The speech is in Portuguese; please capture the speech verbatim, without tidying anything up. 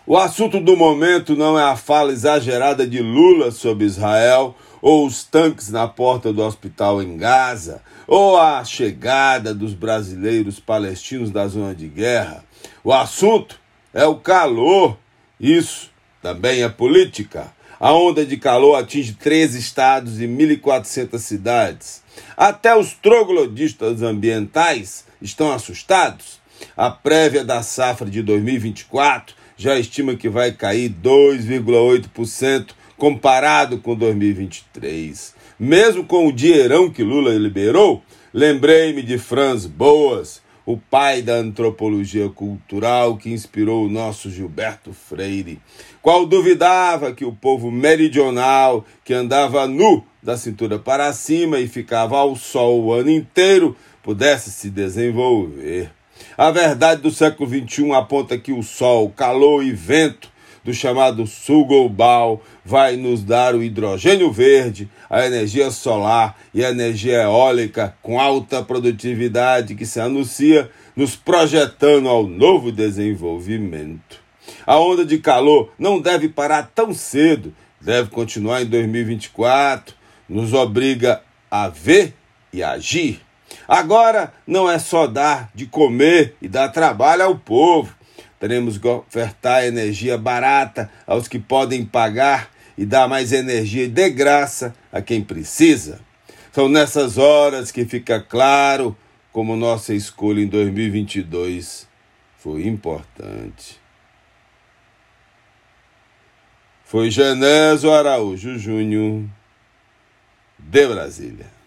O assunto do momento não é a fala exagerada de Lula sobre Israel, ou os tanques na porta do hospital em Gaza, ou a chegada dos brasileiros palestinos da zona de guerra. O assunto é o calor. Isso também é política. A onda de calor atinge treze estados e mil e quatrocentas cidades. Até os trogloditas ambientais estão assustados. A prévia da safra de dois mil e vinte e quatro já estima que vai cair dois vírgula oito por cento comparado com dois mil e vinte e três. Mesmo com o dinheirão que Lula liberou, lembrei-me de Franz Boas, o pai da antropologia cultural que inspirou o nosso Gilberto Freire, qual duvidava que o povo meridional, que andava nu da cintura para cima e ficava ao sol o ano inteiro, pudesse se desenvolver. A verdade do século vinte e um aponta que o sol, calor e vento do chamado sul global vai nos dar o hidrogênio verde, a energia solar e a energia eólica com alta produtividade que se anuncia nos projetando ao novo desenvolvimento. A onda de calor não deve parar tão cedo, deve continuar em dois mil e vinte e quatro, nos obriga a ver e agir. Agora não é só dar de comer e dar trabalho ao povo. Teremos que ofertar energia barata aos que podem pagar e dar mais energia de graça a quem precisa. São nessas horas que fica claro como nossa escolha em dois mil e vinte e dois foi importante. Foi Genésio Araújo Júnior, de Brasília.